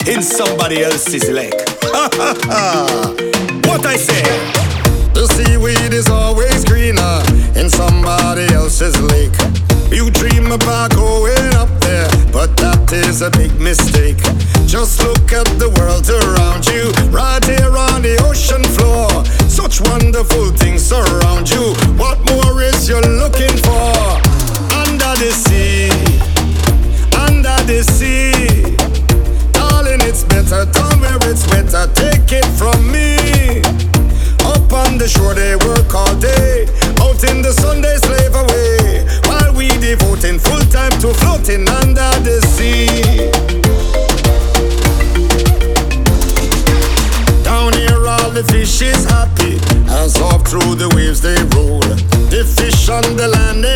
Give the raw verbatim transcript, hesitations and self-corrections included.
in somebody else's lake. What I say? The seaweed is always greener in somebody else's lake. You dream about going up there, but that is a big mistake. Just look at the world around you, right here on the ocean floor. Such wonderful things surround you. What more is you looking for? Under the sea, under the sea. Darling, it's better down where it's wetter. Take it from me. Up on the shore they work all day, out in the sun they slave away, while we devoting full time to floating under the sea. Down here all the fish is happy, as off through the waves they roll. The fish on the land they